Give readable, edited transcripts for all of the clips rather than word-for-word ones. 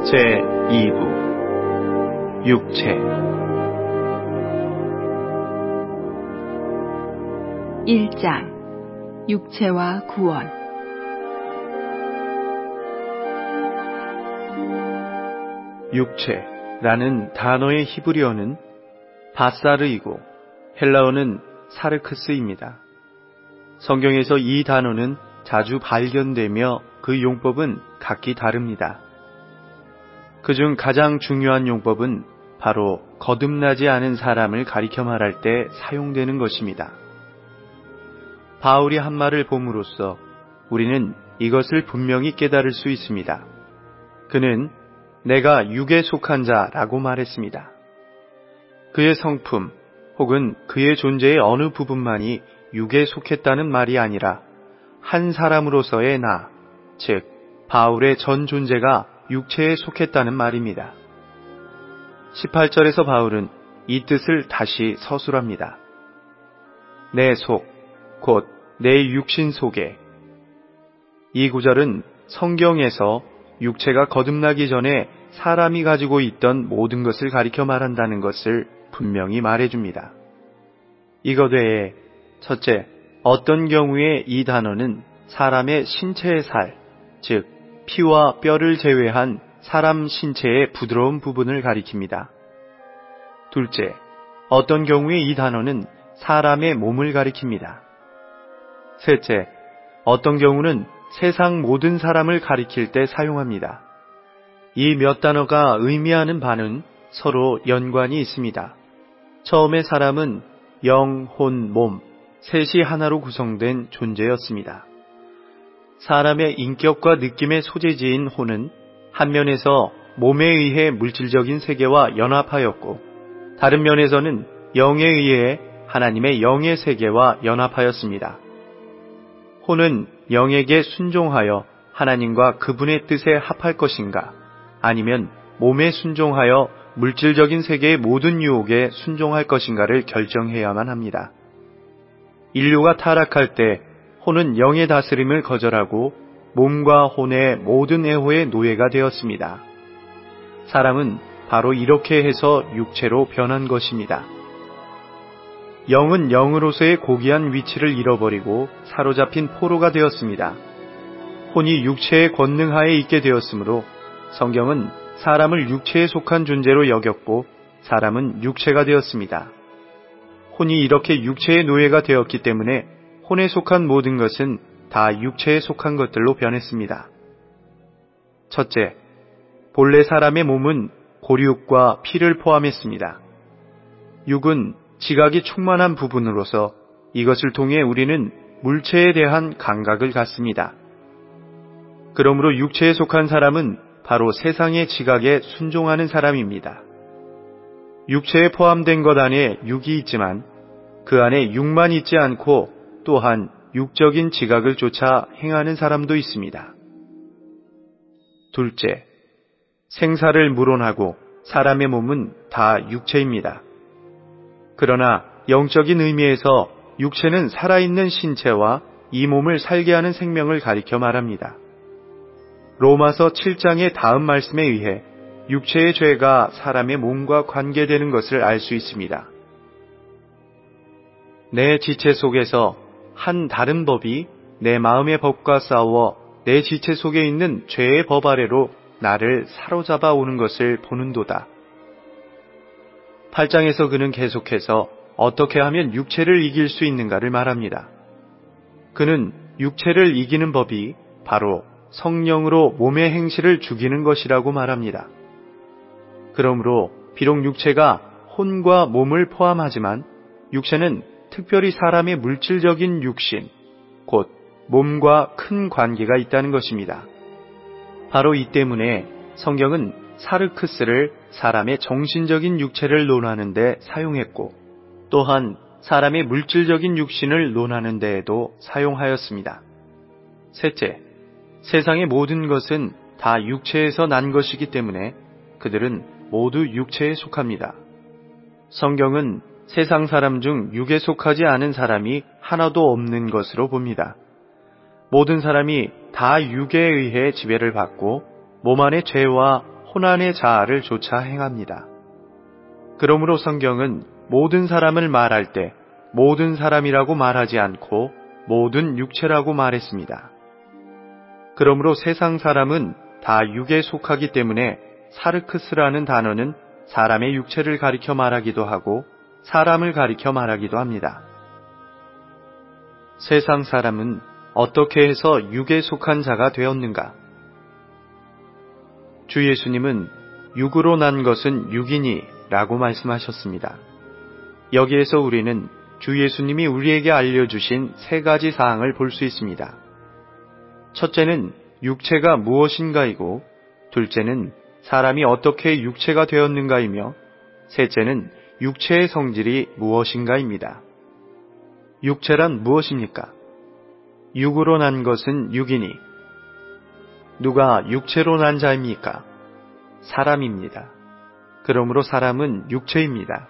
제2부 육체 1장 육체와 구원. 육체라는 단어의 히브리어는 바사르이고 헬라어는 사르크스입니다. 성경에서 이 단어는 자주 발견되며 그 용법은 각기 다릅니다. 그중 가장 중요한 용법은 바로 거듭나지 않은 사람을 가리켜 말할 때 사용되는 것입니다. 바울이 한 말을 봄으로써 우리는 이것을 분명히 깨달을 수 있습니다. 그는 내가 육에 속한 자라고 말했습니다. 그의 성품 혹은 그의 존재의 어느 부분만이 육에 속했다는 말이 아니라 한 사람으로서의 나, 즉 바울의 전 존재가 육체에 속했다는 말입니다. 18절에서 바울은 이 뜻을 다시 서술합니다. 내 속, 곧 내 육신 속에. 이 구절은 성경에서 육체가 거듭나기 전에 사람이 가지고 있던 모든 것을 가리켜 말한다는 것을 분명히 말해줍니다. 이것 외에 첫째, 어떤 경우에 이 단어는 사람의 신체의 살, 즉 피와 뼈를 제외한 사람 신체의 부드러운 부분을 가리킵니다. 둘째, 어떤 경우에 이 단어는 사람의 몸을 가리킵니다. 셋째, 어떤 경우는 세상 모든 사람을 가리킬 때 사용합니다. 이 몇 단어가 의미하는 바는 서로 연관이 있습니다. 처음에 사람은 영, 혼, 몸, 셋이 하나로 구성된 존재였습니다. 사람의 인격과 느낌의 소재지인 혼은 한 면에서 몸에 의해 물질적인 세계와 연합하였고, 다른 면에서는 영에 의해 하나님의 영의 세계와 연합하였습니다. 혼은 영에게 순종하여 하나님과 그분의 뜻에 합할 것인가, 아니면 몸에 순종하여 물질적인 세계의 모든 유혹에 순종할 것인가를 결정해야만 합니다. 인류가 타락할 때 혼은 영의 다스림을 거절하고 몸과 혼의 모든 애호의 노예가 되었습니다. 사람은 바로 이렇게 해서 육체로 변한 것입니다. 영은 영으로서의 고귀한 위치를 잃어버리고 사로잡힌 포로가 되었습니다. 혼이 육체의 권능하에 있게 되었으므로 성경은 사람을 육체에 속한 존재로 여겼고 사람은 육체가 되었습니다. 혼이 이렇게 육체의 노예가 되었기 때문에 혼에 속한 모든 것은 다 육체에 속한 것들로 변했습니다. 첫째, 본래 사람의 몸은 고육과 피를 포함했습니다. 육은 지각이 충만한 부분으로서 이것을 통해 우리는 물체에 대한 감각을 갖습니다. 그러므로 육체에 속한 사람은 바로 세상의 지각에 순종하는 사람입니다. 육체에 포함된 것 안에 육이 있지만 그 안에 육만 있지 않고 또한 육적인 지각을 쫓아 행하는 사람도 있습니다. 둘째, 생사를 물론하고 사람의 몸은 다 육체입니다. 그러나 영적인 의미에서 육체는 살아있는 신체와 이 몸을 살게 하는 생명을 가리켜 말합니다. 로마서 7장의 다음 말씀에 의해 육체의 죄가 사람의 몸과 관계되는 것을 알 수 있습니다. 내 지체 속에서 한 다른 법이 내 마음의 법과 싸워 내 지체 속에 있는 죄의 법 아래로 나를 사로잡아 오는 것을 보는도다. 8장에서 그는 계속해서 어떻게 하면 육체를 이길 수 있는가를 말합니다. 그는 육체를 이기는 법이 바로 성령으로 몸의 행실을 죽이는 것이라고 말합니다. 그러므로 비록 육체가 혼과 몸을 포함하지만 육체는 특별히 사람의 물질적인 육신, 곧 몸과 큰 관계가 있다는 것입니다. 바로 이 때문에 성경은 사르크스를 사람의 정신적인 육체를 논하는 데 사용했고, 또한 사람의 물질적인 육신을 논하는 데에도 사용하였습니다. 셋째, 세상의 모든 것은 다 육체에서 난 것이기 때문에 그들은 모두 육체에 속합니다. 성경은 세상 사람 중 육에 속하지 않은 사람이 하나도 없는 것으로 봅니다. 모든 사람이 다 육에 의해 지배를 받고 몸 안의 죄와 혼안의 자아를 조차 행합니다. 그러므로 성경은 모든 사람을 말할 때 모든 사람이라고 말하지 않고 모든 육체라고 말했습니다. 그러므로 세상 사람은 다 육에 속하기 때문에 사르크스라는 단어는 사람의 육체를 가리켜 말하기도 하고 사람을 가리켜 말하기도 합니다. 세상 사람은 어떻게 해서 육에 속한 자가 되었는가? 주 예수님은 육으로 난 것은 육이니 라고 말씀하셨습니다. 여기에서 우리는 주 예수님이 우리에게 알려주신 세 가지 사항을 볼 수 있습니다. 첫째는 육체가 무엇인가이고, 둘째는 사람이 어떻게 육체가 되었는가이며, 셋째는 육체의 성질이 무엇인가입니다. 육체란 무엇입니까? 육으로 난 것은 육이니, 누가 육체로 난 자입니까? 사람입니다. 그러므로 사람은 육체입니다.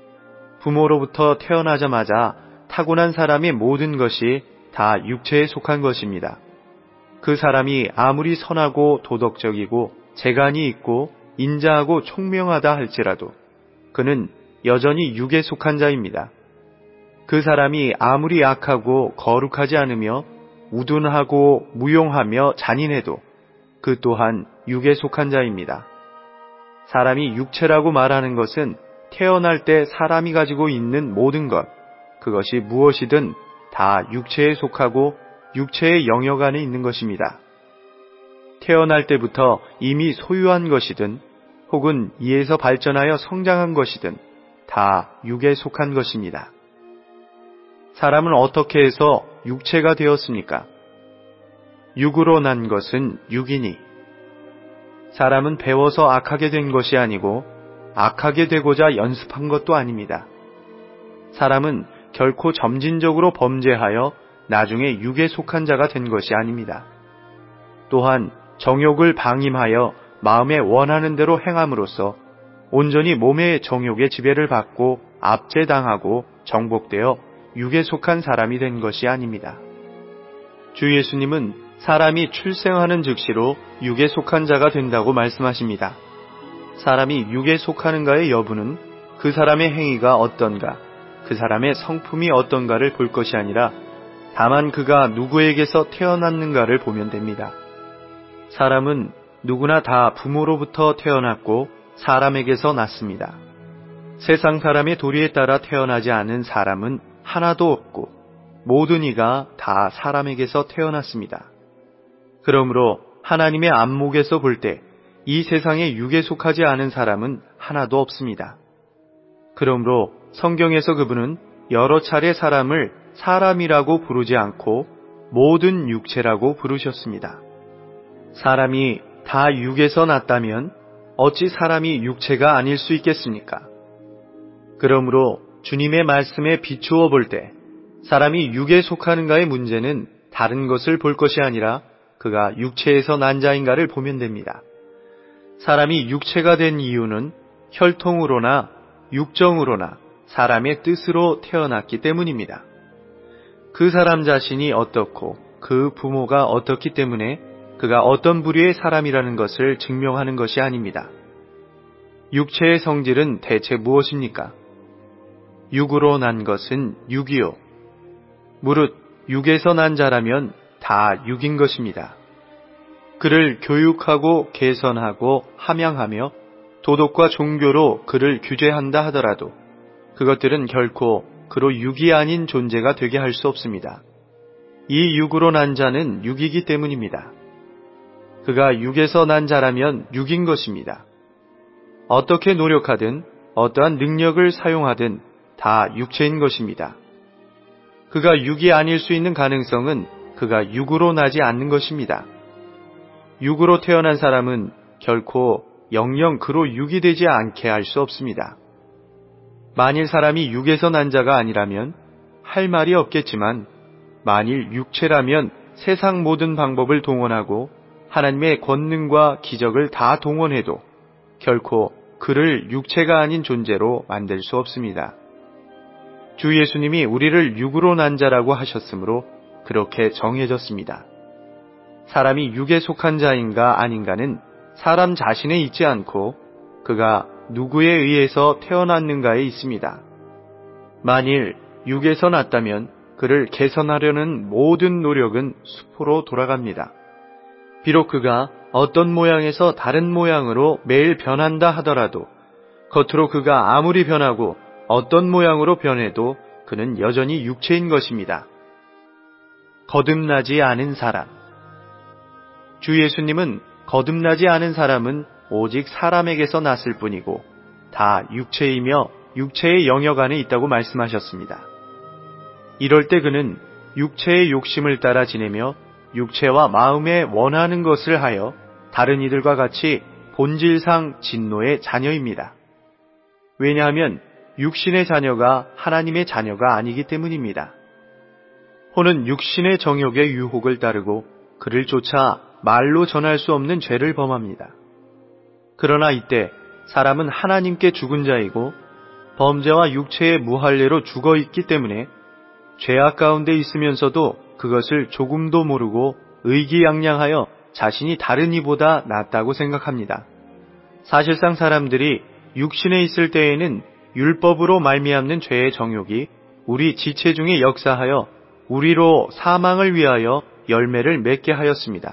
부모로부터 태어나자마자 타고난 사람의 모든 것이 다 육체에 속한 것입니다. 그 사람이 아무리 선하고 도덕적이고 재간이 있고 인자하고 총명하다 할지라도 그는 여전히 육에 속한 자입니다. 그 사람이 아무리 악하고 거룩하지 않으며 우둔하고 무용하며 잔인해도 그 또한 육에 속한 자입니다. 사람이 육체라고 말하는 것은 태어날 때 사람이 가지고 있는 모든 것, 그것이 무엇이든 다 육체에 속하고 육체의 영역 안에 있는 것입니다. 태어날 때부터 이미 소유한 것이든 혹은 이에서 발전하여 성장한 것이든 다 육에 속한 것입니다. 사람은 어떻게 해서 육체가 되었습니까? 육으로 난 것은 육이니. 사람은 배워서 악하게 된 것이 아니고 악하게 되고자 연습한 것도 아닙니다. 사람은 결코 점진적으로 범죄하여 나중에 육에 속한 자가 된 것이 아닙니다. 또한 정욕을 방임하여 마음에 원하는 대로 행함으로써 온전히 몸의 정욕의 지배를 받고 압제당하고 정복되어 육에 속한 사람이 된 것이 아닙니다. 주 예수님은 사람이 출생하는 즉시로 육에 속한 자가 된다고 말씀하십니다. 사람이 육에 속하는가의 여부는 그 사람의 행위가 어떤가, 그 사람의 성품이 어떤가를 볼 것이 아니라 다만 그가 누구에게서 태어났는가를 보면 됩니다. 사람은 누구나 다 부모로부터 태어났고 사람에게서 났습니다. 세상 사람의 도리에 따라 태어나지 않은 사람은 하나도 없고 모든 이가 다 사람에게서 태어났습니다. 그러므로 하나님의 안목에서 볼 때 이 세상에 육에 속하지 않은 사람은 하나도 없습니다. 그러므로 성경에서 그분은 여러 차례 사람을 사람이라고 부르지 않고 모든 육체라고 부르셨습니다. 사람이 다 육에서 났다면 어찌 사람이 육체가 아닐 수 있겠습니까? 그러므로 주님의 말씀에 비추어 볼 때 사람이 육에 속하는가의 문제는 다른 것을 볼 것이 아니라 그가 육체에서 난 자인가를 보면 됩니다. 사람이 육체가 된 이유는 혈통으로나 육정으로나 사람의 뜻으로 태어났기 때문입니다. 그 사람 자신이 어떻고 그 부모가 어떻기 때문에 그가 어떤 부류의 사람이라는 것을 증명하는 것이 아닙니다. 육체의 성질은 대체 무엇입니까? 육으로 난 것은 육이요. 무릇 육에서 난 자라면 다 육인 것입니다. 그를 교육하고 개선하고 함양하며 도덕과 종교로 그를 규제한다 하더라도 그것들은 결코 그로 육이 아닌 존재가 되게 할 수 없습니다. 이 육으로 난 자는 육이기 때문입니다. 그가 육에서 난 자라면 육인 것입니다. 어떻게 노력하든 어떠한 능력을 사용하든 다 육체인 것입니다. 그가 육이 아닐 수 있는 가능성은 그가 육으로 나지 않는 것입니다. 육으로 태어난 사람은 결코 영영 그로 육이 되지 않게 할 수 없습니다. 만일 사람이 육에서 난 자가 아니라면 할 말이 없겠지만 만일 육체라면 세상 모든 방법을 동원하고 하나님의 권능과 기적을 다 동원해도 결코 그를 육체가 아닌 존재로 만들 수 없습니다. 주 예수님이 우리를 육으로 난 자라고 하셨으므로 그렇게 정해졌습니다. 사람이 육에 속한 자인가 아닌가는 사람 자신에 있지 않고 그가 누구에 의해서 태어났는가에 있습니다. 만일 육에서 났다면 그를 개선하려는 모든 노력은 수포로 돌아갑니다. 비록 그가 어떤 모양에서 다른 모양으로 매일 변한다 하더라도 겉으로 그가 아무리 변하고 어떤 모양으로 변해도 그는 여전히 육체인 것입니다. 거듭나지 않은 사람. 주 예수님은 거듭나지 않은 사람은 오직 사람에게서 났을 뿐이고 다 육체이며 육체의 영역 안에 있다고 말씀하셨습니다. 이럴 때 그는 육체의 욕심을 따라 지내며 육체와 마음에 원하는 것을 하여 다른 이들과 같이 본질상 진노의 자녀입니다. 왜냐하면 육신의 자녀가 하나님의 자녀가 아니기 때문입니다. 혼은 육신의 정욕의 유혹을 따르고 그를 쫓아 말로 전할 수 없는 죄를 범합니다. 그러나 이때 사람은 하나님께 죽은 자이고 범죄와 육체의 무할례로 죽어 있기 때문에 죄악 가운데 있으면서도 그것을 조금도 모르고 의기양양하여 자신이 다른 이보다 낫다고 생각합니다. 사실상 사람들이 육신에 있을 때에는 율법으로 말미암는 죄의 정욕이 우리 지체 중에 역사하여 우리로 사망을 위하여 열매를 맺게 하였습니다.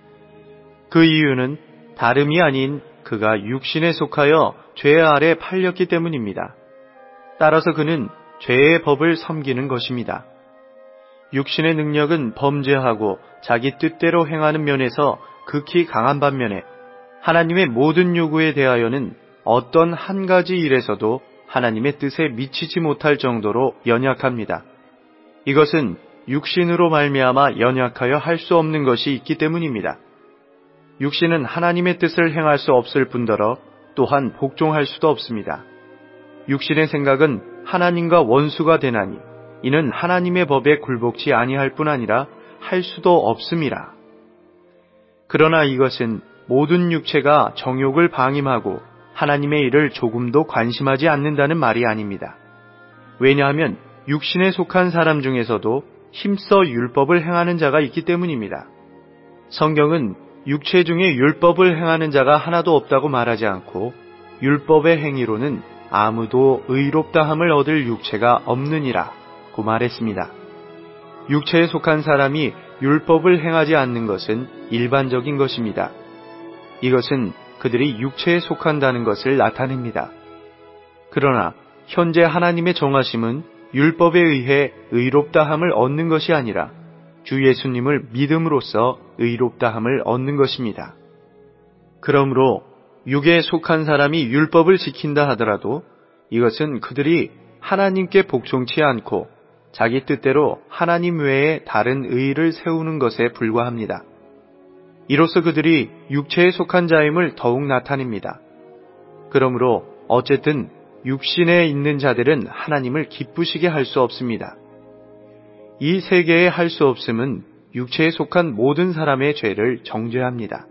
그 이유는 다름이 아닌 그가 육신에 속하여 죄 아래 팔렸기 때문입니다. 따라서 그는 죄의 법을 섬기는 것입니다. 육신의 능력은 범죄하고 자기 뜻대로 행하는 면에서 극히 강한 반면에 하나님의 모든 요구에 대하여는 어떤 한 가지 일에서도 하나님의 뜻에 미치지 못할 정도로 연약합니다. 이것은 육신으로 말미암아 연약하여 할 수 없는 것이 있기 때문입니다. 육신은 하나님의 뜻을 행할 수 없을 뿐더러 또한 복종할 수도 없습니다. 육신의 생각은 하나님과 원수가 되나니 이는 하나님의 법에 굴복치 아니할 뿐 아니라 할 수도 없음이라. 그러나 이것은 모든 육체가 정욕을 방임하고 하나님의 일을 조금도 관심하지 않는다는 말이 아닙니다. 왜냐하면 육신에 속한 사람 중에서도 힘써 율법을 행하는 자가 있기 때문입니다. 성경은 육체 중에 율법을 행하는 자가 하나도 없다고 말하지 않고 율법의 행위로는 아무도 의롭다함을 얻을 육체가 없느니라 고 말했습니다. 육체에 속한 사람이 율법을 행하지 않는 것은 일반적인 것입니다. 이것은 그들이 육체에 속한다는 것을 나타냅니다. 그러나 현재 하나님의 정하심은 율법에 의해 의롭다함을 얻는 것이 아니라 주 예수님을 믿음으로써 의롭다함을 얻는 것입니다. 그러므로 육에 속한 사람이 율법을 지킨다 하더라도 이것은 그들이 하나님께 복종치 않고 자기 뜻대로 하나님 외에 다른 의의를 세우는 것에 불과합니다. 이로써 그들이 육체에 속한 자임을 더욱 나타냅니다. 그러므로 어쨌든 육신에 있는 자들은 하나님을 기쁘시게 할 수 없습니다. 이 세계에 할 수 없음은 육체에 속한 모든 사람의 죄를 정죄합니다.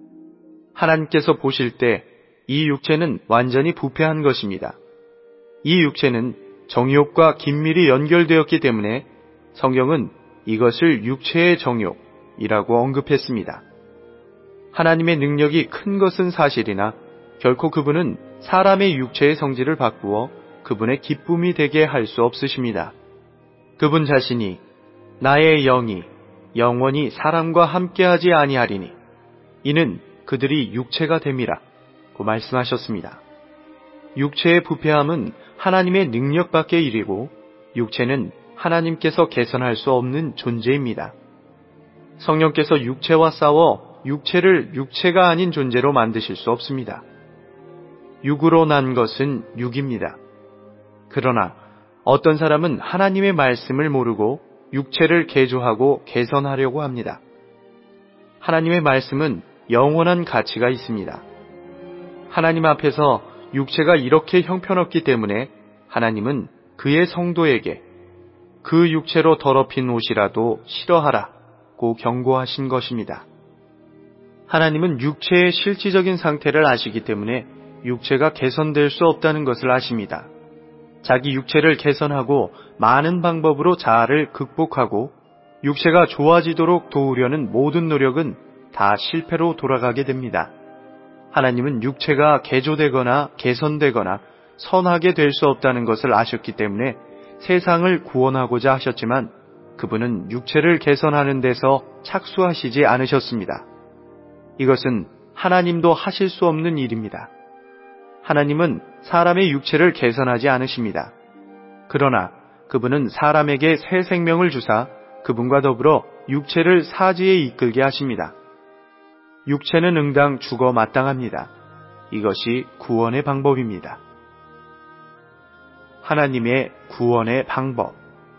하나님께서 보실 때 이 육체는 완전히 부패한 것입니다. 이 육체는 정욕과 긴밀히 연결되었기 때문에 성경은 이것을 육체의 정욕이라고 언급했습니다. 하나님의 능력이 큰 것은 사실이나 결코 그분은 사람의 육체의 성질을 바꾸어 그분의 기쁨이 되게 할 수 없으십니다. 그분 자신이 나의 영이 영원히 사람과 함께하지 아니하리니 이는 그들이 육체가 됨이라 고 말씀하셨습니다. 육체의 부패함은 하나님의 능력 밖의 일이고 육체는 하나님께서 개선할 수 없는 존재입니다. 성령께서 육체와 싸워 육체를 육체가 아닌 존재로 만드실 수 없습니다. 육으로 난 것은 육입니다. 그러나 어떤 사람은 하나님의 말씀을 모르고 육체를 개조하고 개선하려고 합니다. 하나님의 말씀은 영원한 가치가 있습니다. 하나님 앞에서 육체가 이렇게 형편없기 때문에 하나님은 그의 성도에게 그 육체로 더럽힌 옷이라도 싫어하라고 경고하신 것입니다. 하나님은 육체의 실질적인 상태를 아시기 때문에 육체가 개선될 수 없다는 것을 아십니다. 자기 육체를 개선하고 많은 방법으로 자아를 극복하고 육체가 좋아지도록 도우려는 모든 노력은 다 실패로 돌아가게 됩니다. 하나님은 육체가 개조되거나 개선되거나 선하게 될 수 없다는 것을 아셨기 때문에 세상을 구원하고자 하셨지만 그분은 육체를 개선하는 데서 착수하시지 않으셨습니다. 이것은 하나님도 하실 수 없는 일입니다. 하나님은 사람의 육체를 개선하지 않으십니다. 그러나 그분은 사람에게 새 생명을 주사 그분과 더불어 육체를 사지에 이끌게 하십니다. 육체는 응당 죽어 마땅합니다. 이것이 구원의 방법입니다. 하나님의 구원의 방법.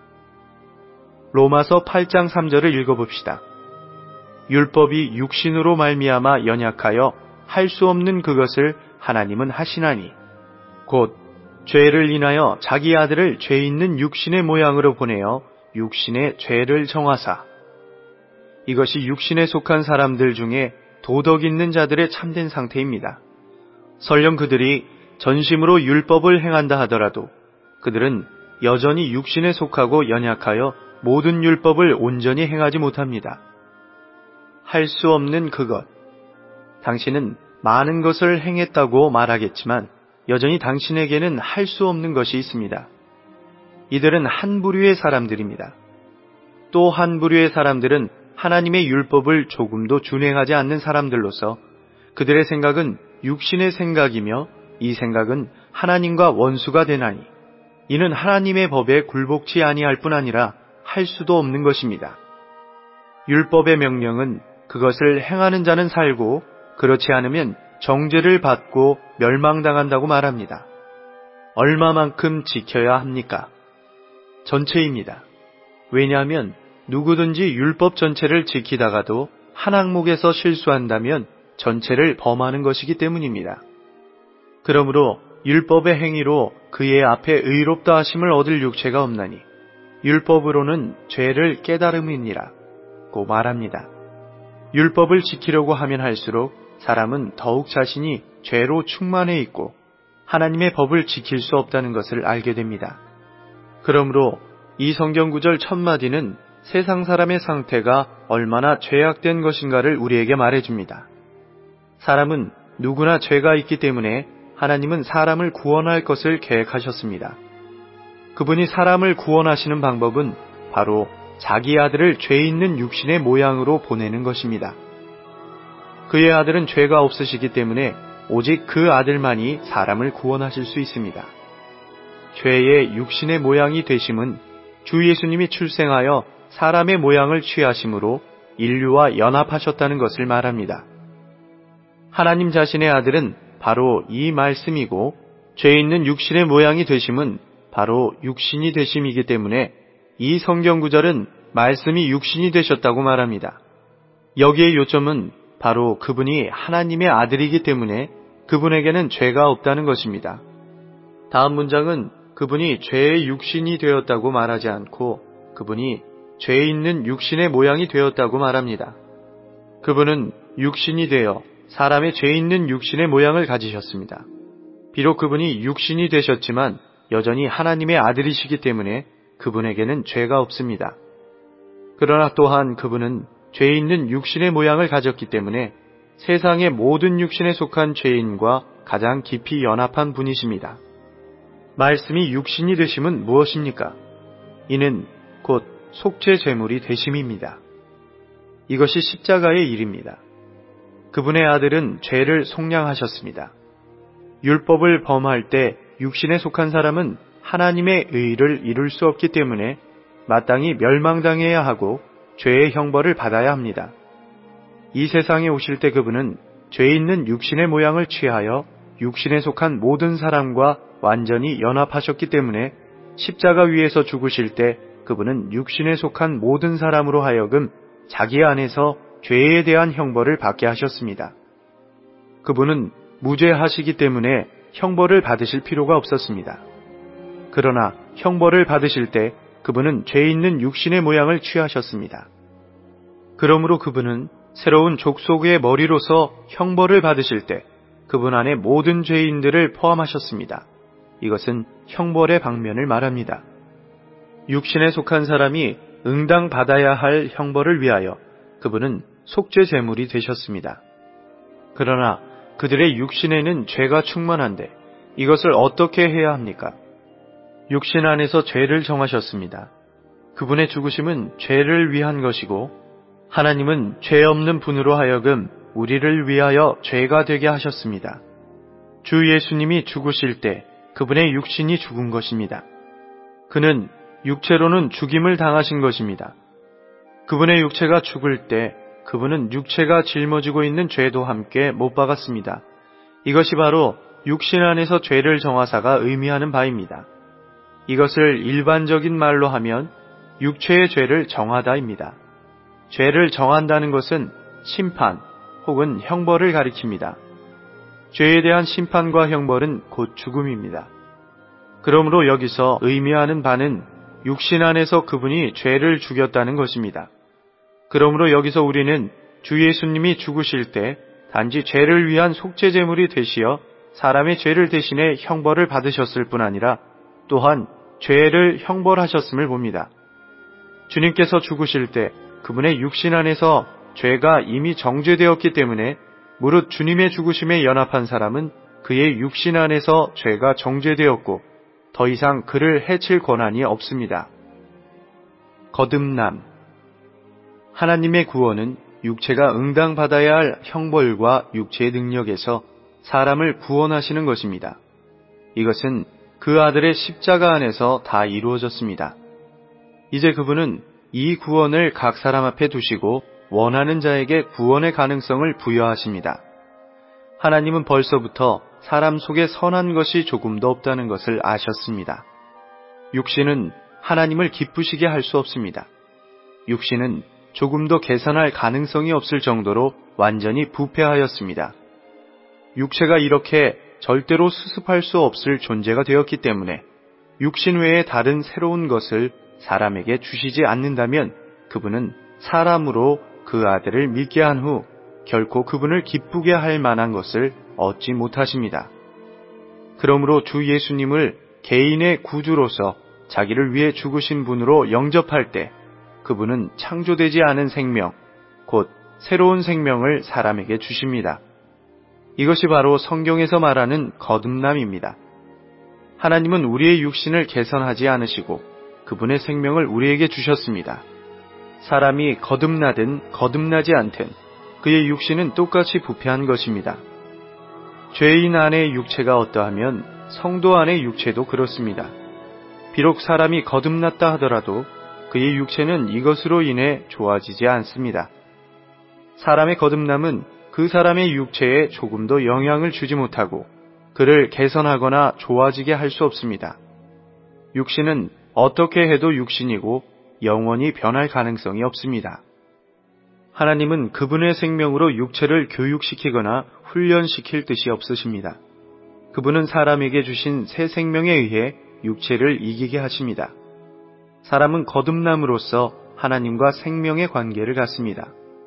로마서 8장 3절을 읽어봅시다. 율법이 육신으로 말미암아 연약하여 할 수 없는 그것을 하나님은 하시나니 곧 죄를 인하여 자기 아들을 죄 있는 육신의 모양으로 보내어 육신의 죄를 정하사. 이것이 육신에 속한 사람들 중에 도덕 있는 자들의 참된 상태입니다. 설령 그들이 전심으로 율법을 행한다 하더라도 그들은 여전히 육신에 속하고 연약하여 모든 율법을 온전히 행하지 못합니다. 할 수 없는 그것. 당신은 많은 것을 행했다고 말하겠지만 여전히 당신에게는 할 수 없는 것이 있습니다. 이들은 한 부류의 사람들입니다. 또 한 부류의 사람들은 하나님의 율법을 조금도 준행하지 않는 사람들로서 그들의 생각은 육신의 생각이며 이 생각은 하나님과 원수가 되나니 이는 하나님의 법에 굴복치 아니할 뿐 아니라 할 수도 없는 것입니다. 율법의 명령은 그것을 행하는 자는 살고 그렇지 않으면 정죄를 받고 멸망당한다고 말합니다. 얼마만큼 지켜야 합니까? 전체입니다. 왜냐하면 누구든지 율법 전체를 지키다가도 한 항목에서 실수한다면 전체를 범하는 것이기 때문입니다. 그러므로 율법의 행위로 그의 앞에 의롭다 하심을 얻을 육체가 없나니 율법으로는 죄를 깨달음이니라 고 말합니다. 율법을 지키려고 하면 할수록 사람은 더욱 자신이 죄로 충만해 있고 하나님의 법을 지킬 수 없다는 것을 알게 됩니다. 그러므로 이 성경구절 첫 마디는 세상 사람의 상태가 얼마나 죄악된 것인가를 우리에게 말해줍니다. 사람은 누구나 죄가 있기 때문에 하나님은 사람을 구원할 것을 계획하셨습니다. 그분이 사람을 구원하시는 방법은 바로 자기 아들을 죄 있는 육신의 모양으로 보내는 것입니다. 그의 아들은 죄가 없으시기 때문에 오직 그 아들만이 사람을 구원하실 수 있습니다. 죄의 육신의 모양이 되심은 주 예수님이 출생하여 사람의 모양을 취하심으로 인류와 연합하셨다는 것을 말합니다. 하나님 자신의 아들은 바로 이 말씀이고 죄 있는 육신의 모양이 되심은 바로 육신이 되심이기 때문에 이 성경구절은 말씀이 육신이 되셨다고 말합니다. 여기에 요점은 바로 그분이 하나님의 아들이기 때문에 그분에게는 죄가 없다는 것입니다. 다음 문장은 그분이 죄의 육신이 되었다고 말하지 않고 그분이 죄 있는 육신의 모양이 되었다고 말합니다. 그분은 육신이 되어 사람의 죄 있는 육신의 모양을 가지셨습니다. 비록 그분이 육신이 되셨지만 여전히 하나님의 아들이시기 때문에 그분에게는 죄가 없습니다. 그러나 또한 그분은 죄 있는 육신의 모양을 가졌기 때문에 세상의 모든 육신에 속한 죄인과 가장 깊이 연합한 분이십니다. 말씀이 육신이 되심은 무엇입니까? 이는 곧 속죄 제물이 되심입니다. 이것이 십자가의 일입니다. 그분의 아들은 죄를 속량하셨습니다. 율법을 범할 때 육신에 속한 사람은 하나님의 의를 이룰 수 없기 때문에 마땅히 멸망당해야 하고 죄의 형벌을 받아야 합니다. 이 세상에 오실 때 그분은 죄 있는 육신의 모양을 취하여 육신에 속한 모든 사람과 완전히 연합하셨기 때문에 십자가 위에서 죽으실 때 그분은 육신에 속한 모든 사람으로 하여금 자기 안에서 죄에 대한 형벌을 받게 하셨습니다. 그분은 무죄하시기 때문에 형벌을 받으실 필요가 없었습니다. 그러나 형벌을 받으실 때 그분은 죄 있는 육신의 모양을 취하셨습니다. 그러므로 그분은 새로운 족속의 머리로서 형벌을 받으실 때 그분 안에 모든 죄인들을 포함하셨습니다. 이것은 형벌의 방면을 말합니다. 육신에 속한 사람이 응당 받아야 할 형벌을 위하여 그분은 속죄 제물이 되셨습니다. 그러나 그들의 육신에는 죄가 충만한데 이것을 어떻게 해야 합니까? 육신 안에서 죄를 정하셨습니다. 그분의 죽으심은 죄를 위한 것이고 하나님은 죄 없는 분으로 하여금 우리를 위하여 죄가 되게 하셨습니다. 주 예수님이 죽으실 때 그분의 육신이 죽은 것입니다. 그는 육체로는 죽임을 당하신 것입니다. 그분의 육체가 죽을 때 그분은 육체가 짊어지고 있는 죄도 함께 못 박았습니다. 이것이 바로 육신 안에서 죄를 정하사가 의미하는 바입니다. 이것을 일반적인 말로 하면 육체의 죄를 정하다입니다. 죄를 정한다는 것은 심판 혹은 형벌을 가리킵니다. 죄에 대한 심판과 형벌은 곧 죽음입니다. 그러므로 여기서 의미하는 바는 육신 안에서 그분이 죄를 죽였다는 것입니다. 그러므로 여기서 우리는 주 예수님이 죽으실 때 단지 죄를 위한 속죄 제물이 되시어 사람의 죄를 대신해 형벌을 받으셨을 뿐 아니라 또한 죄를 형벌하셨음을 봅니다. 주님께서 죽으실 때 그분의 육신 안에서 죄가 이미 정죄되었기 때문에 무릇 주님의 죽으심에 연합한 사람은 그의 육신 안에서 죄가 정죄되었고 더 이상 그를 해칠 권한이 없습니다. 거듭남. 하나님의 구원은 육체가 응당받아야 할 형벌과 육체의 능력에서 사람을 구원하시는 것입니다. 이것은 그 아들의 십자가 안에서 다 이루어졌습니다. 이제 그분은 이 구원을 각 사람 앞에 두시고 원하는 자에게 구원의 가능성을 부여하십니다. 하나님은 벌써부터 사람 속에 선한 것이 조금도 없다는 것을 아셨습니다. 육신은 하나님을 기쁘시게 할 수 없습니다. 육신은 조금도 개선할 가능성이 없을 정도로 완전히 부패하였습니다. 육체가 이렇게 절대로 수습할 수 없을 존재가 되었기 때문에 육신 외에 다른 새로운 것을 사람에게 주시지 않는다면 그분은 사람으로 그 아들을 믿게 한 후 결코 그분을 기쁘게 할 만한 것을 얻지 못하십니다. 그러므로 주 예수님을 개인의 구주로서 자기를 위해 죽으신 분으로 영접할 때 그분은 창조되지 않은 생명, 곧 새로운 생명을 사람에게 주십니다. 이것이 바로 성경에서 말하는 거듭남입니다. 하나님은 우리의 육신을 개선하지 않으시고 그분의 생명을 우리에게 주셨습니다. 사람이 거듭나든 거듭나지 않든 그의 육신은 똑같이 부패한 것입니다. 죄인 안의 육체가 어떠하면 성도 안의 육체도 그렇습니다. 비록 사람이 거듭났다 하더라도 그의 육체는 이것으로 인해 좋아지지 않습니다. 사람의 거듭남은 그 사람의 육체에 조금도 영향을 주지 못하고 그를 개선하거나 좋아지게 할 수 없습니다. 육신은 어떻게 해도 육신이고 영원히 변할 가능성이 없습니다. 하나님은 그분의 생명으로 육체를 교육시키거나 훈련시킬 뜻이 없으십니다. 그분은 사람에게 주신 새 생명에 의해 육체를 이기게 하십니다. 사람은 거듭남으로써 하나님과 생명의 관계를 갖습니다.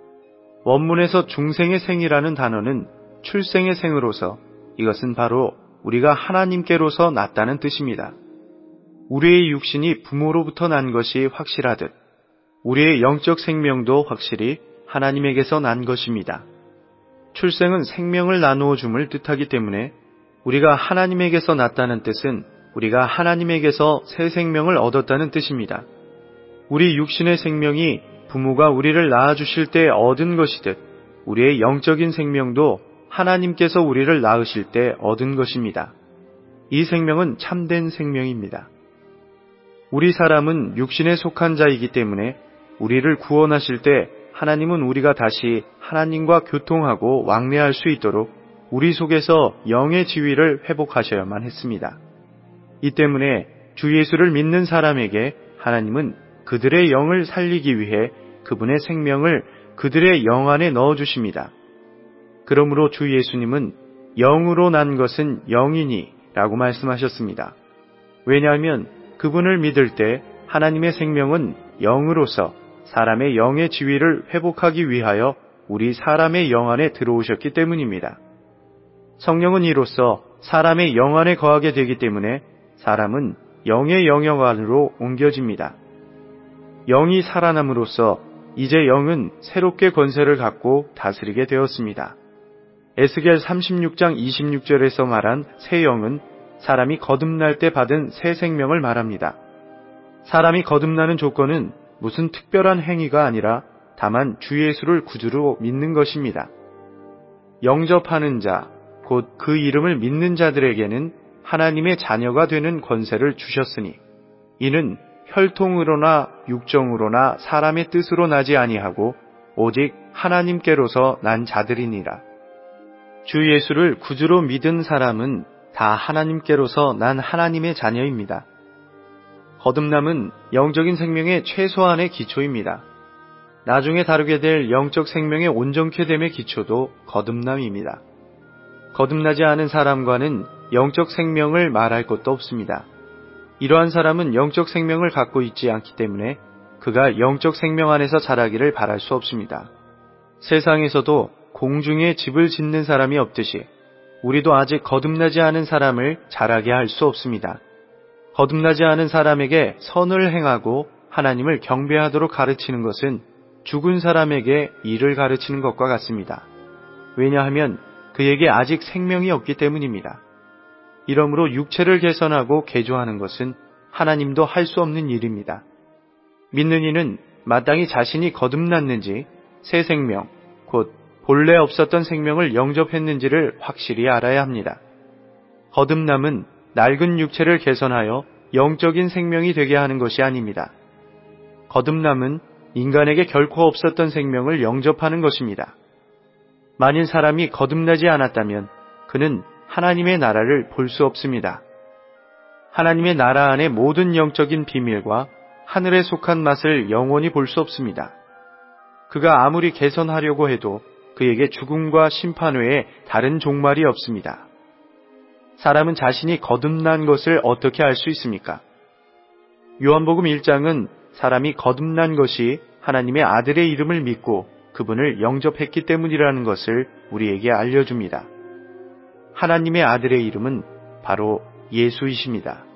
원문에서 중생의 생이라는 단어는 출생의 생으로서 이것은 바로 우리가 하나님께로서 났다는 뜻입니다. 우리의 육신이 부모로부터 난 것이 확실하듯 우리의 영적 생명도 확실히 하나님에게서 난 것입니다. 출생은 생명을 나누어 줌을 뜻하기 때문에 우리가 하나님에게서 났다는 뜻은 우리가 하나님에게서 새 생명을 얻었다는 뜻입니다. 우리 육신의 생명이 부모가 우리를 낳아주실 때 얻은 것이듯 우리의 영적인 생명도 하나님께서 우리를 낳으실 때 얻은 것입니다. 이 생명은 참된 생명입니다. 우리 사람은 육신에 속한 자이기 때문에 우리를 구원하실 때 하나님은 우리가 다시 하나님과 교통하고 왕래할 수 있도록 우리 속에서 영의 지위를 회복하셔야만 했습니다. 이 때문에 주 예수를 믿는 사람에게 하나님은 그들의 영을 살리기 위해 그분의 생명을 그들의 영 안에 넣어주십니다. 그러므로 주 예수님은 영으로 난 것은 영이니 라고 말씀하셨습니다. 왜냐하면 그분을 믿을 때 하나님의 생명은 영으로서 사람의 영의 지위를 회복하기 위하여 우리 사람의 영 안에 들어오셨기 때문입니다. 성령은 이로써 사람의 영 안에 거하게 되기 때문에 사람은 영의 영역 안으로 옮겨집니다. 영이 살아남으로써 이제 영은 새롭게 권세를 갖고 다스리게 되었습니다. 에스겔 36장 26절에서 말한 새 영은 사람이 거듭날 때 받은 새 생명을 말합니다. 사람이 거듭나는 조건은 무슨 특별한 행위가 아니라 다만 주 예수를 구주로 믿는 것입니다. 영접하는 자, 곧 그 이름을 믿는 자들에게는 하나님의 자녀가 되는 권세를 주셨으니 이는 혈통으로나 육정으로나 사람의 뜻으로 나지 아니하고 오직 하나님께로서 난 자들이니라. 주 예수를 구주로 믿은 사람은 다 하나님께로서 난 하나님의 자녀입니다. 거듭남은 영적인 생명의 최소한의 기초입니다. 나중에 다루게 될 영적 생명의 온전케 됨의 기초도 거듭남입니다. 거듭나지 않은 사람과는 영적 생명을 말할 것도 없습니다. 이러한 사람은 영적 생명을 갖고 있지 않기 때문에 그가 영적 생명 안에서 자라기를 바랄 수 없습니다. 세상에서도 공중에 집을 짓는 사람이 없듯이 우리도 아직 거듭나지 않은 사람을 자라게 할 수 없습니다. 거듭나지 않은 사람에게 선을 행하고 하나님을 경배하도록 가르치는 것은 죽은 사람에게 일을 가르치는 것과 같습니다. 왜냐하면 그에게 아직 생명이 없기 때문입니다. 이러므로 육체를 개선하고 개조하는 것은 하나님도 할 수 없는 일입니다. 믿는 이는 마땅히 자신이 거듭났는지 새 생명, 곧 본래 없었던 생명을 영접했는지를 확실히 알아야 합니다. 거듭남은 낡은 육체를 개선하여 영적인 생명이 되게 하는 것이 아닙니다. 거듭남은 인간에게 결코 없었던 생명을 영접하는 것입니다. 만일 사람이 거듭나지 않았다면 그는 하나님의 나라를 볼 수 없습니다. 하나님의 나라 안의 모든 영적인 비밀과 하늘에 속한 맛을 영원히 볼 수 없습니다. 그가 아무리 개선하려고 해도 그에게 죽음과 심판 외에 다른 종말이 없습니다. 사람은 자신이 거듭난 것을 어떻게 알 수 있습니까? 요한복음 1장은 사람이 거듭난 것이 하나님의 아들의 이름을 믿고 그분을 영접했기 때문이라는 것을 우리에게 알려줍니다. 하나님의 아들의 이름은 바로 예수이십니다.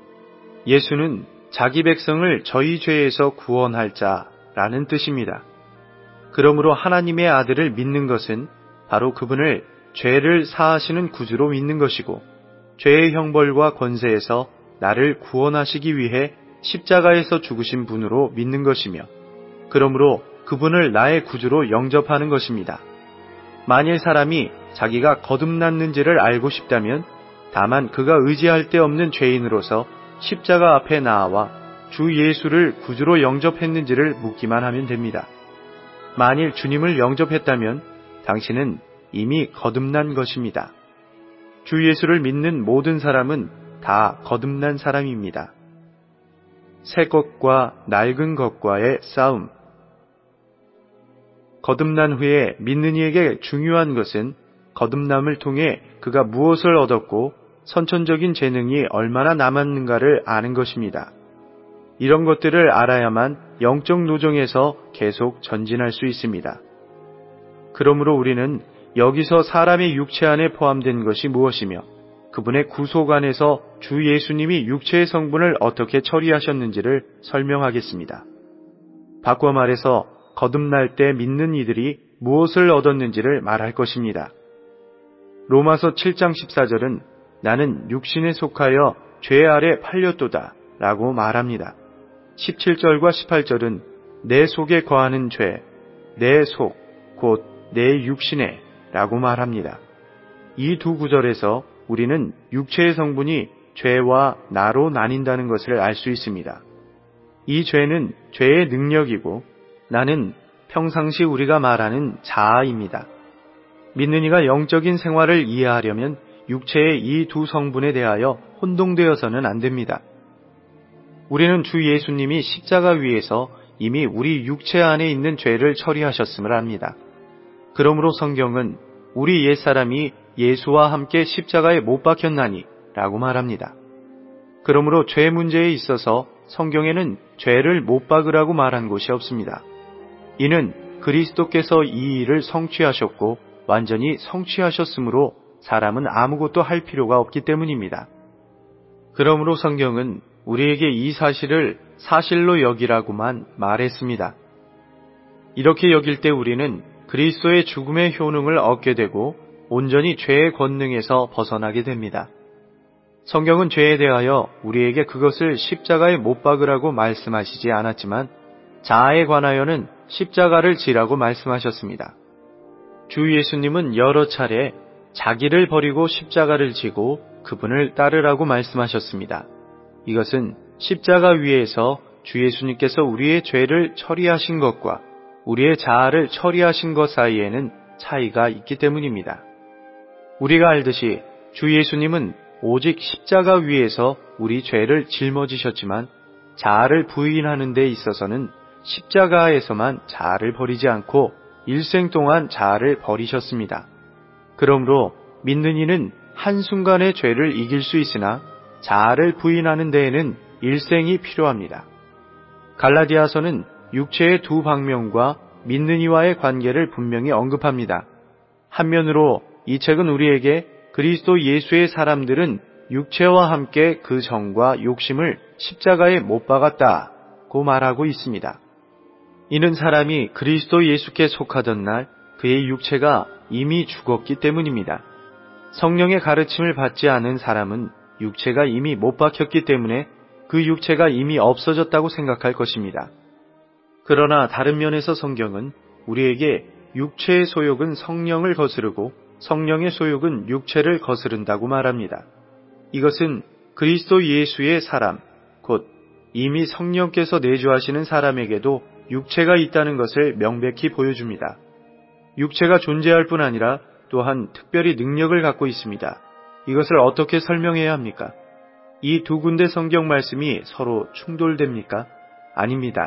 예수는 자기 백성을 저희 죄에서 구원할 자라는 뜻입니다. 그러므로 하나님의 아들을 믿는 것은 바로 그분을 죄를 사하시는 구주로 믿는 것이고 죄의 형벌과 권세에서 나를 구원하시기 위해 십자가에서 죽으신 분으로 믿는 것이며 그러므로 그분을 나의 구주로 영접하는 것입니다. 만일 사람이 자기가 거듭났는지를 알고 싶다면 다만 그가 의지할 데 없는 죄인으로서 십자가 앞에 나와 주 예수를 구주로 영접했는지를 묻기만 하면 됩니다. 만일 주님을 영접했다면 당신은 이미 거듭난 것입니다. 주 예수를 믿는 모든 사람은 다 거듭난 사람입니다. 새 것과 낡은 것과의 싸움. 거듭난 후에 믿는 이에게 중요한 것은 거듭남을 통해 그가 무엇을 얻었고 선천적인 재능이 얼마나 남았는가를 아는 것입니다. 이런 것들을 알아야만 영적 노정에서 계속 전진할 수 있습니다. 그러므로 우리는 여기서 사람의 육체 안에 포함된 것이 무엇이며 그분의 구속 안에서 주 예수님이 육체의 성분을 어떻게 처리하셨는지를 설명하겠습니다. 바꿔 말해서 거듭날 때 믿는 이들이 무엇을 얻었는지를 말할 것입니다. 로마서 7장 14절은 나는 육신에 속하여 죄 아래 팔렸도다 라고 말합니다. 17절과 18절은 내 속에 거하는 죄, 내 속, 곧 내 육신에 라고 말합니다. 이 두 구절에서 우리는 육체의 성분이 죄와 나로 나뉜다는 것을 알 수 있습니다. 이 죄는 죄의 능력이고 나는 평상시 우리가 말하는 자아입니다. 믿는 이가 영적인 생활을 이해하려면 육체의 이 두 성분에 대하여 혼동되어서는 안 됩니다. 우리는 주 예수님이 십자가 위에서 이미 우리 육체 안에 있는 죄를 처리하셨음을 압니다. 그러므로 성경은 우리 옛사람이 예수와 함께 십자가에 못 박혔나니 라고 말합니다. 그러므로 죄 문제에 있어서 성경에는 죄를 못 박으라고 말한 곳이 없습니다. 이는 그리스도께서 이 일을 성취하셨고 완전히 성취하셨으므로 사람은 아무것도 할 필요가 없기 때문입니다. 그러므로 성경은 우리에게 이 사실을 사실로 여기라고만 말했습니다. 이렇게 여길 때 우리는 그리스도의 죽음의 효능을 얻게 되고 온전히 죄의 권능에서 벗어나게 됩니다. 성경은 죄에 대하여 우리에게 그것을 십자가에 못 박으라고 말씀하시지 않았지만 자아에 관하여는 십자가를 지라고 말씀하셨습니다. 주 예수님은 여러 차례 자기를 버리고 십자가를 지고 그분을 따르라고 말씀하셨습니다. 이것은 십자가 위에서 주 예수님께서 우리의 죄를 처리하신 것과 우리의 자아를 처리하신 것 사이에는 차이가 있기 때문입니다. 우리가 알듯이 주 예수님은 오직 십자가 위에서 우리 죄를 짊어지셨지만 자아를 부인하는 데 있어서는 십자가에서만 자아를 버리지 않고 일생 동안 자아를 버리셨습니다. 그러므로 믿는 이는 한순간의 죄를 이길 수 있으나 자아를 부인하는 데에는 일생이 필요합니다. 갈라디아서는 육체의 두 방면과 믿는 이와의 관계를 분명히 언급합니다. 한면으로 이 책은 우리에게 그리스도 예수의 사람들은 육체와 함께 그 정과 욕심을 십자가에 못 박았다고 말하고 있습니다. 이는 사람이 그리스도 예수께 속하던 날 그의 육체가 이미 죽었기 때문입니다. 성령의 가르침을 받지 않은 사람은 육체가 이미 못 박혔기 때문에 그 육체가 이미 없어졌다고 생각할 것입니다. 그러나 다른 면에서 성경은 우리에게 육체의 소욕은 성령을 거스르고 성령의 소욕은 육체를 거스른다고 말합니다. 이것은 그리스도 예수의 사람, 곧 이미 성령께서 내주하시는 사람에게도 육체가 있다는 것을 명백히 보여줍니다. 육체가 존재할 뿐 아니라 또한 특별히 능력을 갖고 있습니다. 이것을 어떻게 설명해야 합니까? 이 두 군데 성경 말씀이 서로 충돌됩니까? 아닙니다.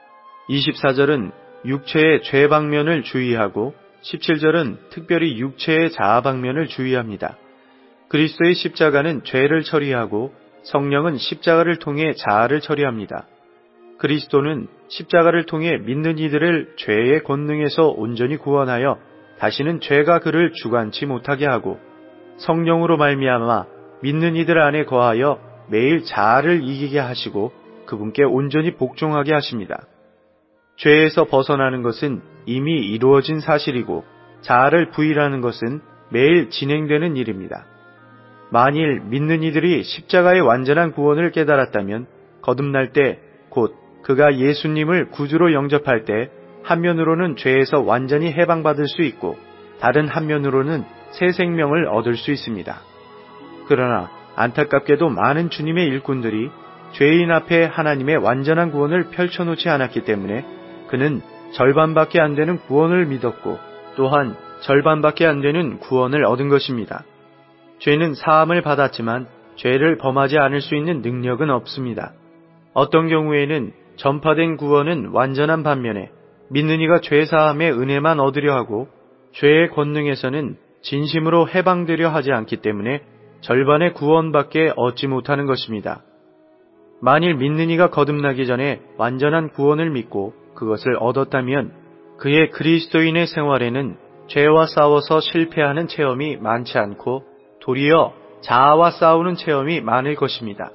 24절은 육체의 죄 방면을 주의하고 17절은 특별히 육체의 자아 방면을 주의합니다. 그리스도의 십자가는 죄를 처리하고 성령은 십자가를 통해 자아를 처리합니다. 그리스도는 십자가를 통해 믿는 이들을 죄의 권능에서 온전히 구원하여 다시는 죄가 그를 주관치 못하게 하고 성령으로 말미암아 믿는 이들 안에 거하여 매일 자아를 이기게 하시고 그분께 온전히 복종하게 하십니다. 죄에서 벗어나는 것은 이미 이루어진 사실이고 자아를 부인하는 것은 매일 진행되는 일입니다. 만일 믿는 이들이 십자가의 완전한 구원을 깨달았다면 거듭날 때 곧 그가 예수님을 구주로 영접할 때 한면으로는 죄에서 완전히 해방받을 수 있고 다른 한면으로는 새 생명을 얻을 수 있습니다. 그러나 안타깝게도 많은 주님의 일꾼들이 죄인 앞에 하나님의 완전한 구원을 펼쳐놓지 않았기 때문에 그는 절반밖에 안 되는 구원을 믿었고 또한 절반밖에 안 되는 구원을 얻은 것입니다. 죄는 사함을 받았지만 죄를 범하지 않을 수 있는 능력은 없습니다. 어떤 경우에는 전파된 구원은 완전한 반면에 믿는 이가 죄 사함의 은혜만 얻으려 하고 죄의 권능에서는 진심으로 해방되려 하지 않기 때문에 절반의 구원밖에 얻지 못하는 것입니다. 만일 믿는 이가 거듭나기 전에 완전한 구원을 믿고 그것을 얻었다면 그의 그리스도인의 생활에는 죄와 싸워서 실패하는 체험이 많지 않고 도리어 자아와 싸우는 체험이 많을 것입니다.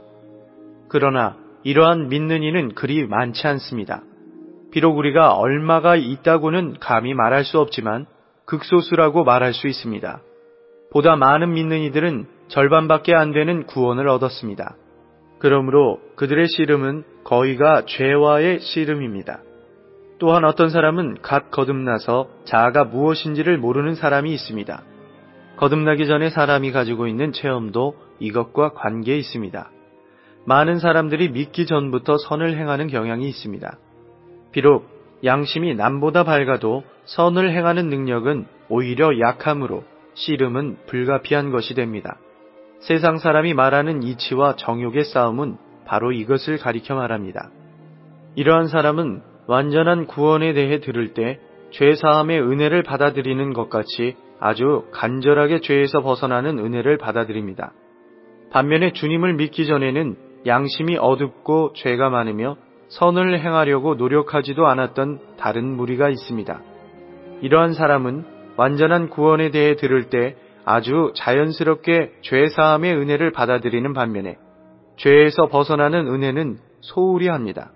그러나 이러한 믿는 이는 그리 많지 않습니다. 비록 우리가 얼마가 있다고는 감히 말할 수 없지만 극소수라고 말할 수 있습니다. 보다 많은 믿는 이들은 절반밖에 안 되는 구원을 얻었습니다. 그러므로 그들의 씨름은 거의가 죄와의 씨름입니다. 또한 어떤 사람은 갓 거듭나서 자아가 무엇인지를 모르는 사람이 있습니다. 거듭나기 전에 사람이 가지고 있는 체험도 이것과 관계에 있습니다. 많은 사람들이 믿기 전부터 선을 행하는 경향이 있습니다. 비록 양심이 남보다 밝아도 선을 행하는 능력은 오히려 약함으로 씨름은 불가피한 것이 됩니다. 세상 사람이 말하는 이치와 정욕의 싸움은 바로 이것을 가리켜 말합니다. 이러한 사람은 완전한 구원에 대해 들을 때 죄사함의 은혜를 받아들이는 것 같이 아주 간절하게 죄에서 벗어나는 은혜를 받아들입니다. 반면에 주님을 믿기 전에는 양심이 어둡고 죄가 많으며 선을 행하려고 노력하지도 않았던 다른 무리가 있습니다. 이러한 사람은 완전한 구원에 대해 들을 때 아주 자연스럽게 죄사함의 은혜를 받아들이는 반면에 죄에서 벗어나는 은혜는 소홀히 합니다.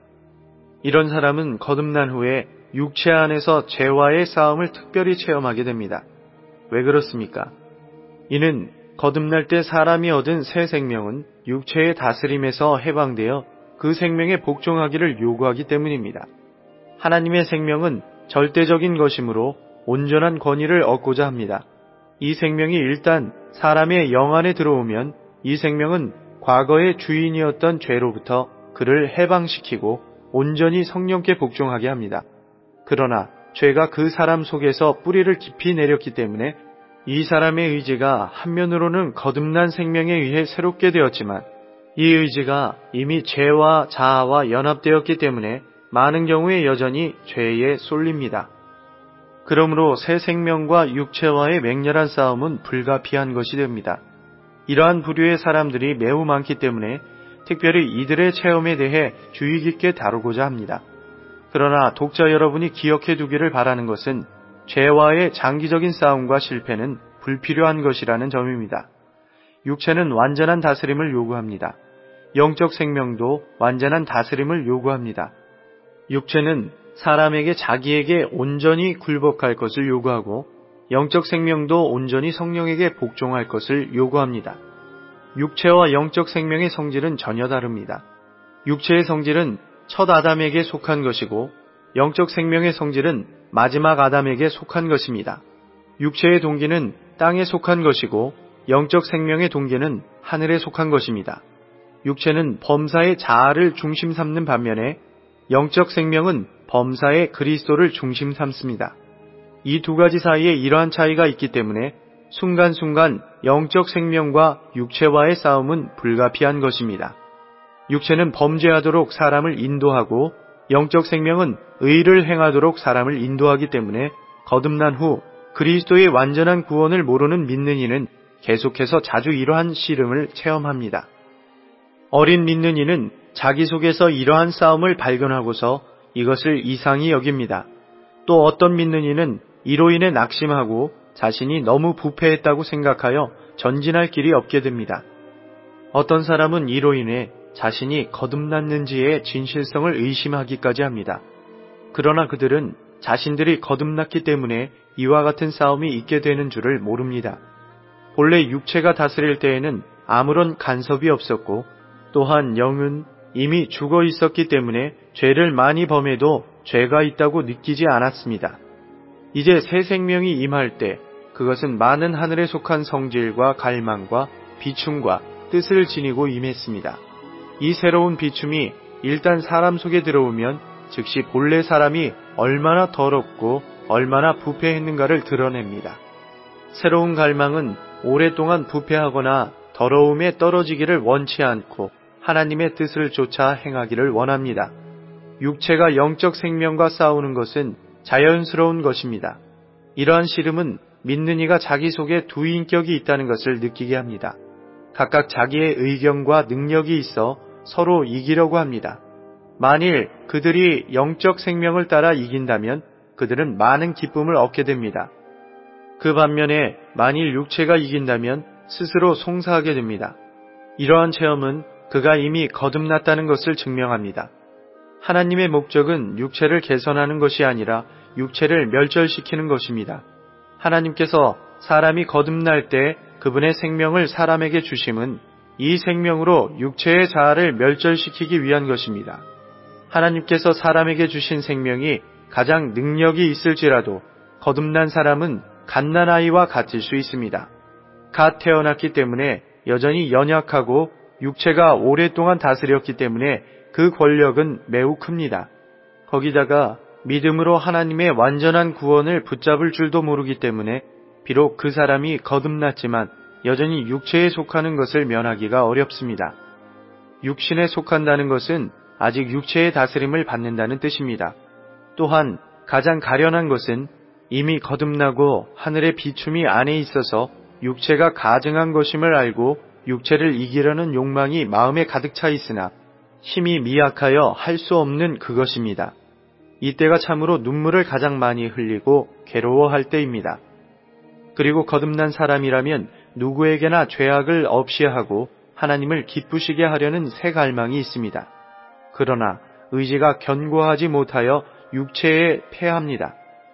이런 사람은 거듭난 후에 육체 안에서 죄와의 싸움을 특별히 체험하게 됩니다. 왜 그렇습니까? 이는 거듭날 때 사람이 얻은 새 생명은 육체의 다스림에서 해방되어 그 생명에 복종하기를 요구하기 때문입니다. 하나님의 생명은 절대적인 것이므로 온전한 권위를 얻고자 합니다. 이 생명이 일단 사람의 영 안에 들어오면 이 생명은 과거의 주인이었던 죄로부터 그를 해방시키고 온전히 성령께 복종하게 합니다. 그러나 죄가 그 사람 속에서 뿌리를 깊이 내렸기 때문에 이 사람의 의지가 한면으로는 거듭난 생명에 의해 새롭게 되었지만 이 의지가 이미 죄와 자아와 연합되었기 때문에 많은 경우에 여전히 죄에 쏠립니다. 그러므로 새 생명과 육체와의 맹렬한 싸움은 불가피한 것이 됩니다. 이러한 부류의 사람들이 매우 많기 때문에 특별히 이들의 체험에 대해 주의 깊게 다루고자 합니다. 그러나 독자 여러분이 기억해 두기를 바라는 것은 죄와의 장기적인 싸움과 실패는 불필요한 것이라는 점입니다. 육체는 완전한 다스림을 요구합니다. 영적 생명도 완전한 다스림을 요구합니다. 육체는 사람에게 자기에게 온전히 굴복할 것을 요구하고 영적 생명도 온전히 성령에게 복종할 것을 요구합니다. 육체와 영적 생명의 성질은 전혀 다릅니다. 육체의 성질은 첫 아담에게 속한 것이고 영적 생명의 성질은 마지막 아담에게 속한 것입니다. 육체의 동기는 땅에 속한 것이고 영적 생명의 동기는 하늘에 속한 것입니다. 육체는 범사의 자아를 중심 삼는 반면에 영적 생명은 범사의 그리스도를 중심 삼습니다. 이 두 가지 사이에 이러한 차이가 있기 때문에 순간순간 영적 생명과 육체와의 싸움은 불가피한 것입니다. 육체는 범죄하도록 사람을 인도하고 영적 생명은 의를 행하도록 사람을 인도하기 때문에 거듭난 후 그리스도의 완전한 구원을 모르는 믿는 이는 계속해서 자주 이러한 씨름을 체험합니다. 어린 믿는 이는 자기 속에서 이러한 싸움을 발견하고서 이것을 이상히 여깁니다. 또 어떤 믿는 이는 이로 인해 낙심하고 자신이 너무 부패했다고 생각하여 전진할 길이 없게 됩니다. 어떤 사람은 이로 인해 자신이 거듭났는지의 진실성을 의심하기까지 합니다. 그러나 그들은 자신들이 거듭났기 때문에 이와 같은 싸움이 있게 되는 줄을 모릅니다. 본래 육체가 다스릴 때에는 아무런 간섭이 없었고 또한 영은 이미 죽어 있었기 때문에 죄를 많이 범해도 죄가 있다고 느끼지 않았습니다. 이제 새 생명이 임할 때 그것은 많은 하늘에 속한 성질과 갈망과 비춤과 뜻을 지니고 임했습니다. 이 새로운 비춤이 일단 사람 속에 들어오면 즉시 본래 사람이 얼마나 더럽고 얼마나 부패했는가를 드러냅니다. 새로운 갈망은 오랫동안 부패하거나 더러움에 떨어지기를 원치 않고 하나님의 뜻을 쫓아 행하기를 원합니다. 육체가 영적 생명과 싸우는 것은 자연스러운 것입니다. 이러한 씨름은 믿는 이가 자기 속에 두 인격이 있다는 것을 느끼게 합니다. 각각 자기의 의견과 능력이 있어 서로 이기려고 합니다. 만일 그들이 영적 생명을 따라 이긴다면 그들은 많은 기쁨을 얻게 됩니다. 그 반면에 만일 육체가 이긴다면 스스로 송사하게 됩니다. 이러한 체험은 그가 이미 거듭났다는 것을 증명합니다. 하나님의 목적은 육체를 개선하는 것이 아니라 육체를 멸절시키는 것입니다. 하나님께서 사람이 거듭날 때 그분의 생명을 사람에게 주심은 이 생명으로 육체의 자아를 멸절시키기 위한 것입니다. 하나님께서 사람에게 주신 생명이 가장 능력이 있을지라도 거듭난 사람은 갓난아이와 같을 수 있습니다. 갓 태어났기 때문에 여전히 연약하고 육체가 오랫동안 다스렸기 때문에 그 권력은 매우 큽니다. 거기다가 믿음으로 하나님의 완전한 구원을 붙잡을 줄도 모르기 때문에 비록 그 사람이 거듭났지만 여전히 육체에 속하는 것을 면하기가 어렵습니다. 육신에 속한다는 것은 아직 육체의 다스림을 받는다는 뜻입니다. 또한 가장 가련한 것은 이미 거듭나고 하늘의 비춤이 안에 있어서 육체가 가증한 것임을 알고 육체를 이기려는 욕망이 마음에 가득 차 있으나 힘이 미약하여 할 수 없는 그것입니다. 이때가 참으로 눈물을 가장 많이 흘리고 괴로워할 때입니다. 그리고 거듭난 사람이라면 누구에게나 죄악을 없이 하고 하나님을 기쁘시게 하려는 새 갈망이 있습니다. 그러나 의지가 견고하지 못하여 육체에 패합니다.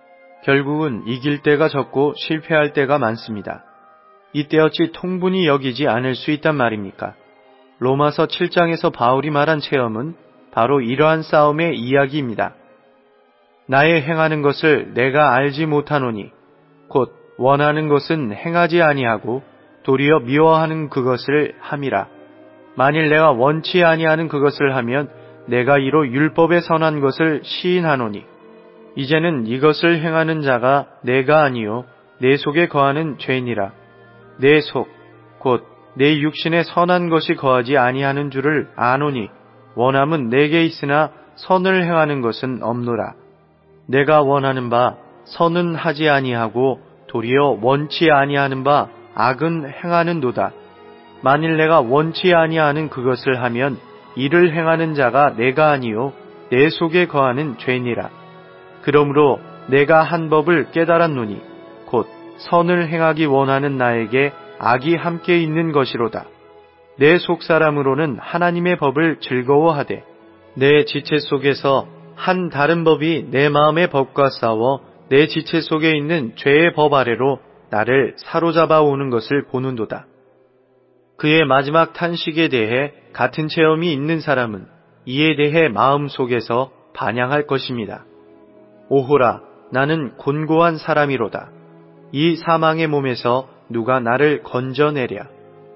결국은 이길 때가 적고 실패할 때가 많습니다. 이때 어찌 통분히 여기지 않을 수 있단 말입니까? 로마서 7장에서 바울이 말한 체험은 바로 이러한 싸움의 이야기입니다. 나의 행하는 것을 내가 알지 못하노니 곧 원하는 것은 행하지 아니하고 도리어 미워하는 그것을 함이라. 만일 내가 원치 아니하는 그것을 하면 내가 이로 율법에 선한 것을 시인하노니 이제는 이것을 행하는 자가 내가 아니요 내 속에 거하는 죄니라. 내 속 곧 내 육신에 선한 것이 거하지 아니하는 줄을 아노니 원함은 내게 있으나 선을 행하는 것은 없노라. 내가 원하는 바 선은 하지 아니하고 도리어 원치 아니하는 바 악은 행하는도다. 만일 내가 원치 아니하는 그것을 하면 이를 행하는 자가 내가 아니요 내 속에 거하는 죄니라. 그러므로 내가 한 법을 깨달았노니 곧 선을 행하기 원하는 나에게 악이 함께 있는 것이로다. 내 속사람으로는 하나님의 법을 즐거워하되 내 지체 속에서 한 다른 법이 내 마음의 법과 싸워 내 지체 속에 있는 죄의 법 아래로 나를 사로잡아 오는 것을 보는도다. 그의 마지막 탄식에 대해 같은 체험이 있는 사람은 이에 대해 마음속에서 반향할 것입니다. 오호라, 나는 곤고한 사람이로다. 이 사망의 몸에서 누가 나를 건져내랴.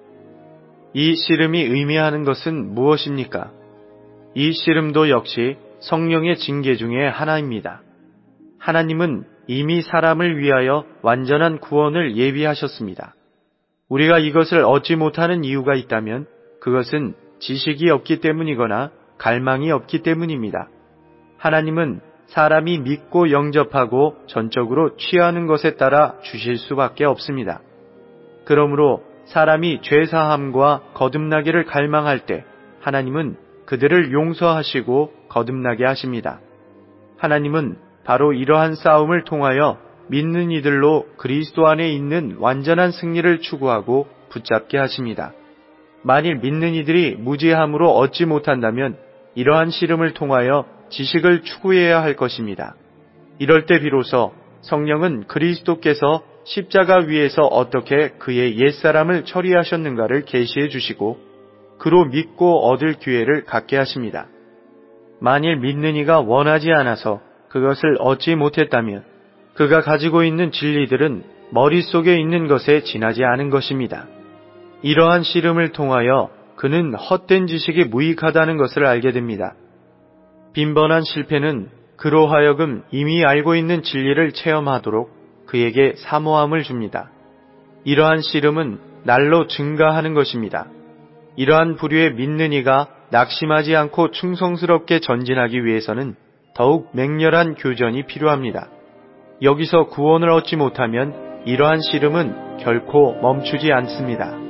이 씨름이 의미하는 것은 무엇입니까? 이 씨름도 역시 성령의 징계 중에 하나입니다. 하나님은 이미 사람을 위하여 완전한 구원을 예비하셨습니다. 우리가 이것을 얻지 못하는 이유가 있다면 그것은 지식이 없기 때문이거나 갈망이 없기 때문입니다. 하나님은 사람이 믿고 영접하고 전적으로 취하는 것에 따라 주실 수밖에 없습니다. 그러므로 사람이 죄사함과 거듭나기를 갈망할 때 하나님은 그들을 용서하시고 거듭나게 하십니다. 하나님은 바로 이러한 싸움을 통하여 믿는 이들로 그리스도 안에 있는 완전한 승리를 추구하고 붙잡게 하십니다. 만일 믿는 이들이 무지함으로 얻지 못한다면 이러한 씨름을 통하여 지식을 추구해야 할 것입니다. 이럴 때 비로소 성령은 그리스도께서 십자가 위에서 어떻게 그의 옛사람을 처리하셨는가를 계시해 주시고 그로 믿고 얻을 기회를 갖게 하십니다. 만일 믿는 이가 원하지 않아서 그것을 얻지 못했다면 그가 가지고 있는 진리들은 머릿속에 있는 것에 지나지 않은 것입니다. 이러한 씨름을 통하여 그는 헛된 지식이 무익하다는 것을 알게 됩니다. 빈번한 실패는 그로 하여금 이미 알고 있는 진리를 체험하도록 그에게 사모함을 줍니다. 이러한 씨름은 날로 증가하는 것입니다. 이러한 부류의 믿는 이가 낙심하지 않고 충성스럽게 전진하기 위해서는 더욱 맹렬한 교전이 필요합니다. 여기서 구원을 얻지 못하면 이러한 씨름은 결코 멈추지 않습니다.